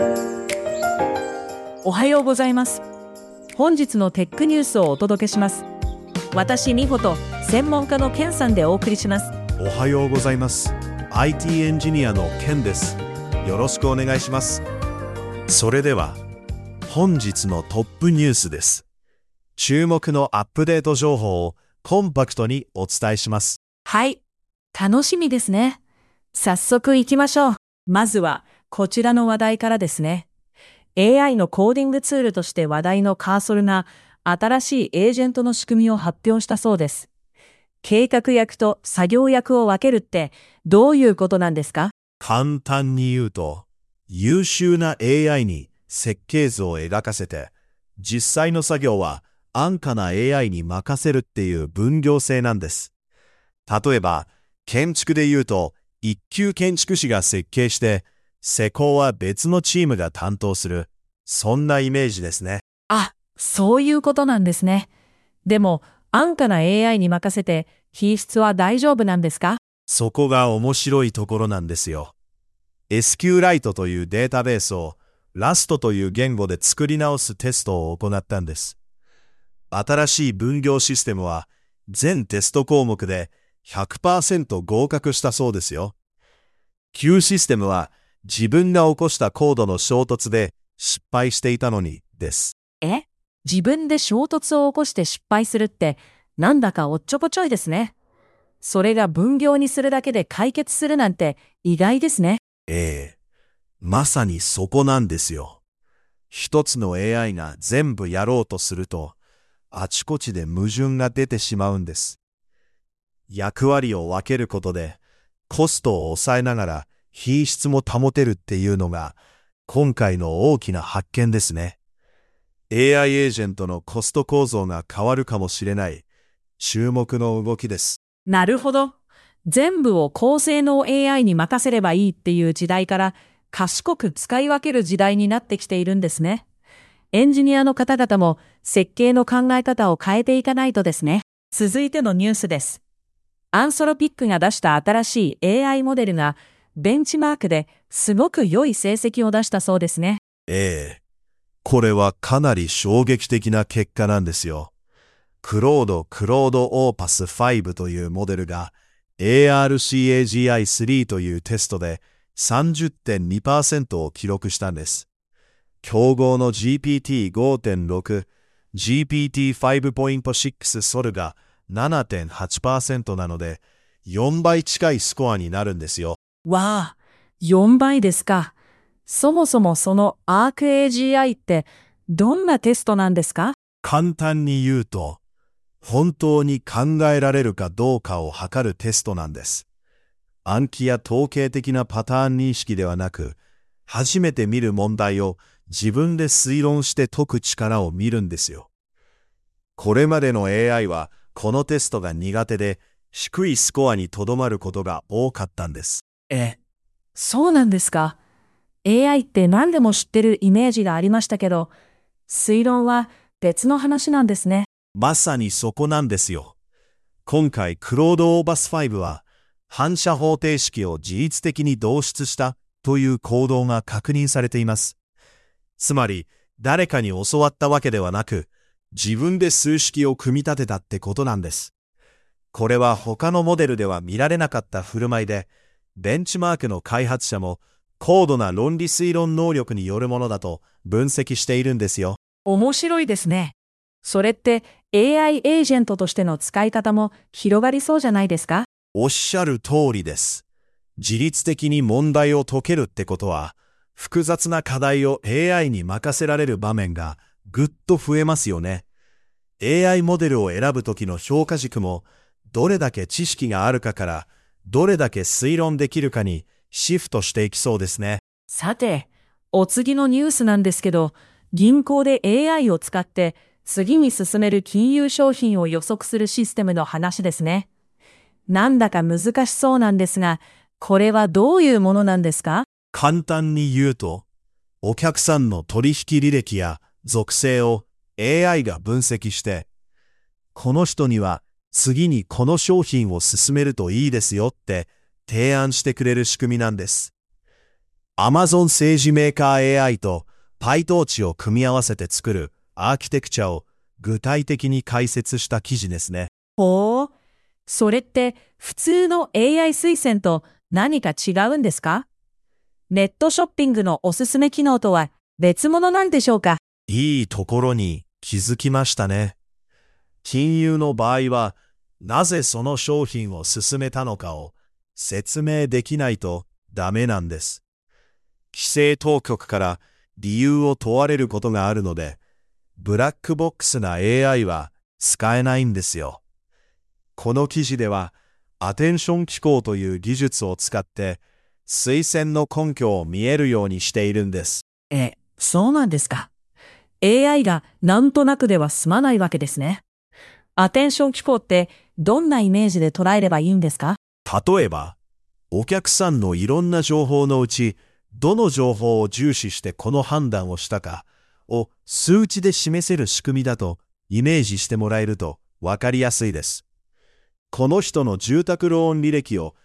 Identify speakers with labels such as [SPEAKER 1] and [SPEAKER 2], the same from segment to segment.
[SPEAKER 1] おはようございます。本日のテックニュースをお届けします。私、美穂と専門家のケンさんでお送りします。
[SPEAKER 2] おはようございます。IT エンジニアのケンです。よろしくお願いします。それでは、本日のトップニュースです。注目のアップデート情報をコンパクトにお伝えします。
[SPEAKER 1] はい、楽しみですね。早速行きましょう。まずは、こちらの話題からですね。AI のコーディングツールとして話題のカーソルが新しいエージェントの仕組みを発表したそうです。計画役と作業役を分けるってどういうことなんですか？
[SPEAKER 2] 簡単に言うと、優秀な AI に設計図を描かせて、実際の作業は安価な AI に任せるっていう分業制なんです。例えば、建築で言うと、一級建築士が設計して、施工は別のチームが担当する。そんなイメージですね。
[SPEAKER 1] あ、そういうことなんですね。でも、安価な AI に任せて品質は大丈夫なんですか？
[SPEAKER 2] そこが面白いところなんですよ。SQLite というデータベースを Rust という言語で作り直すテストを行ったんです。新しい分業システムは全テスト項目で 100% 合格したそうですよ。旧システムは自分が起こしたコードの衝突で失敗していたのにです。
[SPEAKER 1] 自分で衝突を起こして失敗するってなんだかおっちょこちょいですね。それが分業にするだけで解決するなんて意外ですね。
[SPEAKER 2] まさにそこなんですよ。一つの AI が全部やろうとすると、あちこちで矛盾が出てしまうんです。役割を分けることで、コストを抑えながら品質も保てるっていうのが、今回の大きな発見ですね。AI エージェントのコスト構造が変わるかもしれない注目の動きです。
[SPEAKER 1] なるほど。全部を高性能 AI に任せればいいっていう時代から賢く使い分ける時代になってきているんですね。エンジニアの方々も設計の考え方を変えていかないとですね。続いてのニュースです。アンソロピックが出した新しい AI モデルがベンチマークですごく良い成績を出したそうですね。
[SPEAKER 2] これはかなり衝撃的な結果なんですよ。クロードオーパス5というモデルが ARCAGI3 というテストで 30.2% を記録したんです。競合の GPT5.6、GPT5.6 ソルが 7.8% なので4倍近いスコアになるんですよ。
[SPEAKER 1] わあ、4倍ですか。そもそもその ARCAGI ってどんなテストなんですか？
[SPEAKER 2] 簡単に言うと、本当に考えられるかどうかを測るテストなんです。暗記や統計的なパターン認識ではなく、初めて見る問題を自分で推論して解く力を見るんですよ。これまでの AI はこのテストが苦手で低いスコアにとどまることが多かったんです。
[SPEAKER 1] そうなんですか。AI って何でも知ってるイメージがありましたけど、推論は別の話なんですね。
[SPEAKER 2] まさにそこなんですよ。今回クロードオーバス5は反射方程式を自律的に導出したという行動が確認されています。つまり誰かに教わったわけではなく、自分で数式を組み立てたってことなんです。これは他のモデルでは見られなかった振る舞いで、ベンチマークの開発者も高度な論理推論能力によるものだと分析しているんですよ。
[SPEAKER 1] 面白いですね。それって AI エージェントとしての使い方も広がりそうじゃないですか？
[SPEAKER 2] おっしゃる通りです。自律的に問題を解けるってことは、複雑な課題を AI に任せられる場面がぐっと増えますよね。AI モデルを選ぶときの評価軸も、どれだけ知識があるかから、どれだけ推論できるかにシフトしていきそうですね。
[SPEAKER 1] さて、お次のニュースなんですけど、銀行で AI を使って次に進める金融商品を予測するシステムの話ですね。なんだか難しそうなんですが、これはどういうものなんですか？
[SPEAKER 2] 簡単に言うと、お客さんの取引履歴や属性を AI が分析して、この人には次にこの商品を進めるといいですよって提案してくれる仕組みなんです。 Amazon 政治メーカー AI と PyTorch を組み合わせて作るアーキテクチャを具体的に解説した記事ですね。
[SPEAKER 1] ほう。それって普通の AI 推薦と何か違うんですか？ネットショッピングのおすすめ機能とは別物なんでしょうか？
[SPEAKER 2] いいところに気づきましたね。金融の場合は、なぜその商品を勧めたのかを説明できないとダメなんです。規制当局から理由を問われることがあるので、ブラックボックスな AI は使えないんですよ。この記事では、アテンション機構という技術を使って、推薦の根拠を見えるようにしているんです。
[SPEAKER 1] そうなんですか。AI がなんとなくでは済まないわけですね。アテンション機構ってどんなイメージで捉えればいいんですか？
[SPEAKER 2] 例えば、お客さんのいろんな情報のうち、どの情報を重視してこの判断をしたかを数値で示せる仕組みだとイメージしてもらえるとわかりやすいです。この人の住宅ローン履歴を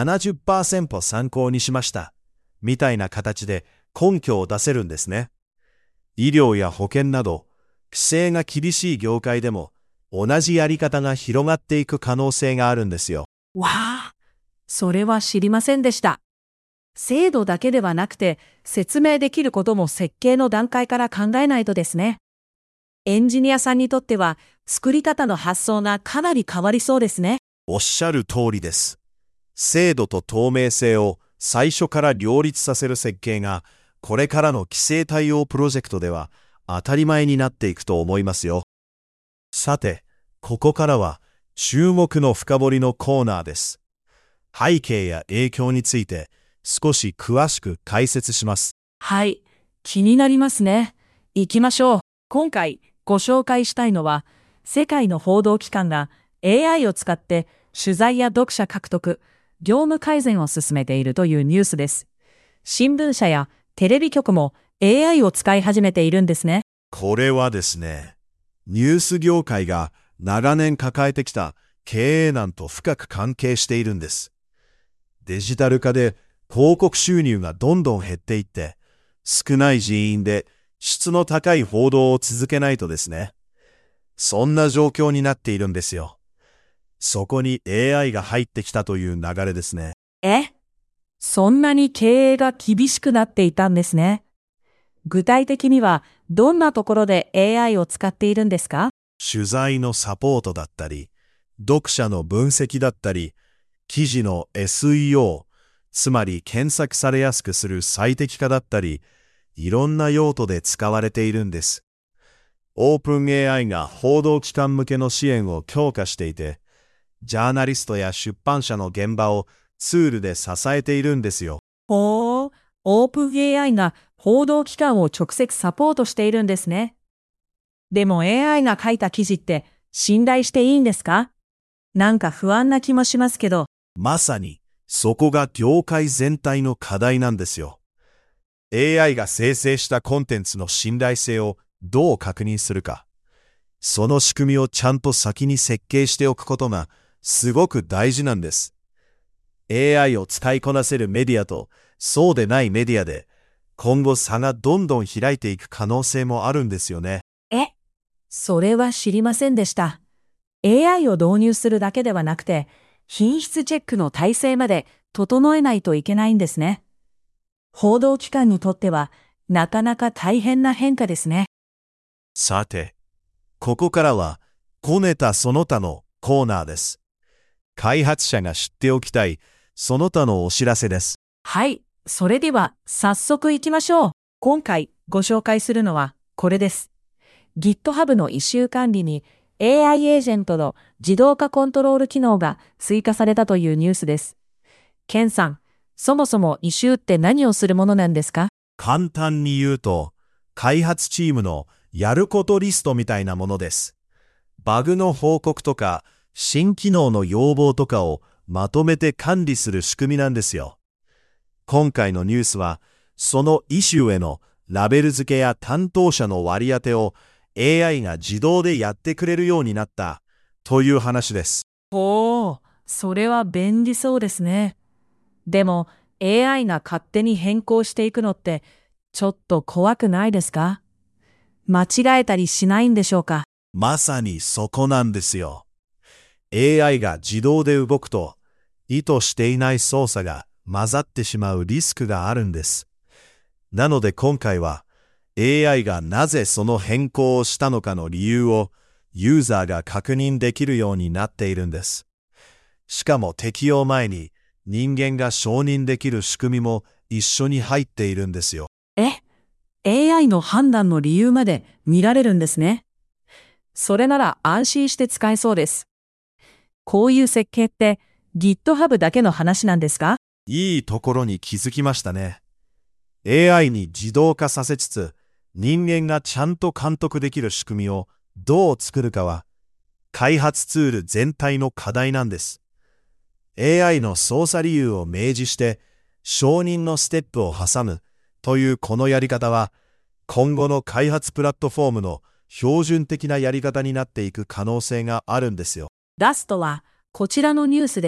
[SPEAKER 2] 70% 参考にしました。みたいな形で根拠を出せるんですね。医療や保険など、規制が厳しい業界でも同じやり方が広がっていく可能性があるんですよ。
[SPEAKER 1] わあ、それは知りませんでした。制度だけではなくて説明できることも設計の段階から考えないとですね。エンジニアさんにとっては作り方の発想がかなり変わりそうですね。
[SPEAKER 2] おっしゃる通りです。精度と透明性を最初から両立させる設計が、これからの規制対応プロジェクトでは当たり前になっていくと思いますよ。さて、ここからは注目の深掘りのコーナーです。背景や影響について少し詳しく解説します。
[SPEAKER 1] はい、気になりますね。行きましょう。今回ご紹介したいのは、世界の報道機関が AI を使って取材や読者獲得、業務改善を進めているというニュースです。新聞社やテレビ局も AI を使い始めているんですね。
[SPEAKER 2] これはですね、ニュース業界が長年抱えてきた経営難と深く関係しているんです。デジタル化で広告収入がどんどん減っていって、少ない人員で質の高い報道を続けないとですね、そんな状況になっているんですよ。そこに AI が入ってきたという流れですね。
[SPEAKER 1] そんなに経営が厳しくなっていたんですね。具体的にはどんなところで AI を使っているんですか？
[SPEAKER 2] 取材のサポートだったり、読者の分析だったり、記事の SEO、つまり検索されやすくする最適化だったり、いろんな用途で使われているんです。オープン AI が報道機関向けの支援を強化していて、ジャーナリストや出版社の現場をツールで支えているんですよ。
[SPEAKER 1] オープン AI が報道機関を直接サポートしているんですね。でも AI が書いた記事って信頼していいんですか？なんか不安な気もしますけど。
[SPEAKER 2] まさに、そこが業界全体の課題なんですよ。AI が生成したコンテンツの信頼性をどう確認するか。その仕組みをちゃんと先に設計しておくことがすごく大事なんです。AI を使いこなせるメディアとそうでないメディアで今後差がどんどん開いていく可能性もあるんですよね。
[SPEAKER 1] それは知りませんでした。AI を導入するだけではなくて、品質チェックの体制まで整えないといけないんですね。報道機関にとってはなかなか大変な変化ですね。
[SPEAKER 2] さて、ここからはこねたその他のコーナーです。開発者が知っておきたいその他のお知らせです。
[SPEAKER 1] はい、それでは早速行きましょう。今回ご紹介するのはこれです。GitHub のイシュー管理に AI エージェントの自動化コントロール機能が追加されたというニュースです。ケンさん、そもそもイシューって何をするものなんですか？
[SPEAKER 2] 簡単に言うと、開発チームのやることリストみたいなものです。バグの報告とか、新機能の要望とかをまとめて管理する仕組みなんですよ。今回のニュースは、そのイシューへのラベル付けや担当者の割り当てを AI が自動でやってくれるようになったという話です。
[SPEAKER 1] それは便利そうですね。でも AI が勝手に変更していくのってちょっと怖くないですか？間違えたりしないんでしょうか？
[SPEAKER 2] まさにそこなんですよ。AI が自動で動くと、意図していない操作が混ざってしまうリスクがあるんです。なので今回は、AI がなぜその変更をしたのかの理由をユーザーが確認できるようになっているんです。しかも適用前に人間が承認できる仕組みも一緒に入っているんですよ。
[SPEAKER 1] AI の判断の理由まで見られるんですね。それなら安心して使えそうです。こういう設計って GitHub だけの話なんですか？
[SPEAKER 2] いいところに気づきましたね。AI に自動化させつつ、人間がちゃんと監督できる仕組みをどう作るかは、開発ツール全体の課題なんです。AI の操作理由を明示して、承認のステップを挟むというこのやり方は、今後の開発プラットフォームの標準的なやり方になっていく可能性があるんですよ。
[SPEAKER 1] ラストはこちらのニュースです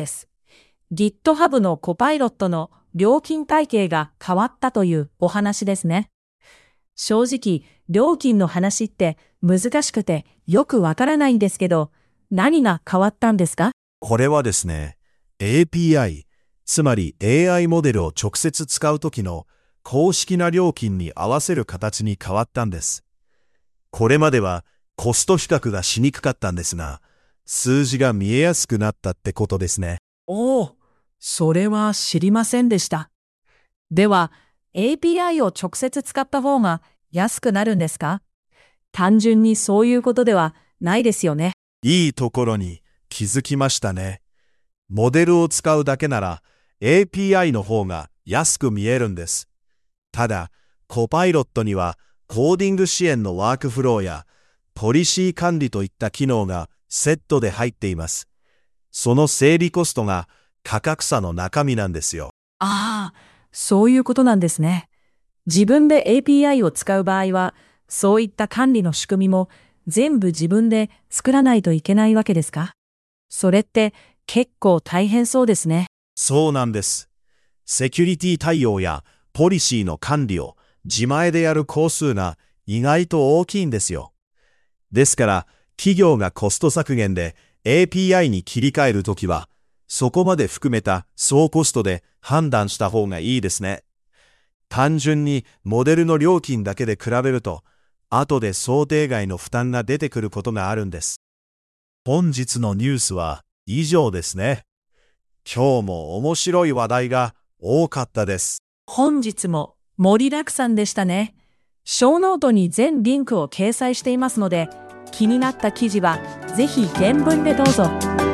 [SPEAKER 1] 。GitHub のコパイロットの料金体系が変わったというお話ですね。正直、料金の話って難しくてよくわからないんですけど、何が変わったんですか？
[SPEAKER 2] これはですね、API、つまり AI モデルを直接使うときの公式な料金に合わせる形に変わったんです。これまではコスト比較がしにくかったんですが、数字が見えやすくなったってことですね。
[SPEAKER 1] おお、それは知りませんでした。では、API を直接使った方が安くなるんですか？単純にそういうことではないですよね。
[SPEAKER 2] いいところに気づきましたね。モデルを使うだけなら API の方が安く見えるんです。ただ、コパイロットにはコーディング支援のワークフローやポリシー管理といった機能がセットで入っています。その整理コストが価格差の中身なんですよ。
[SPEAKER 1] ああ、そういうことなんですね。自分で API を使う場合は、そういった管理の仕組みも全部自分で作らないといけないわけですか？それって結構大変そうですね。
[SPEAKER 2] そうなんです。セキュリティ対応やポリシーの管理を自前でやる工数が意外と大きいんですよ。ですから、企業がコスト削減で API に切り替えるときは、そこまで含めた総コストで判断した方がいいですね。単純にモデルの料金だけで比べると、後で想定外の負担が出てくることがあるんです。本日のニュースは以上ですね。今日も面白い話題が多かったです。
[SPEAKER 1] 本日も盛りだくさんでしたね。小ノートに全リンクを掲載していますので、気になった記事はぜひ原文でどうぞ。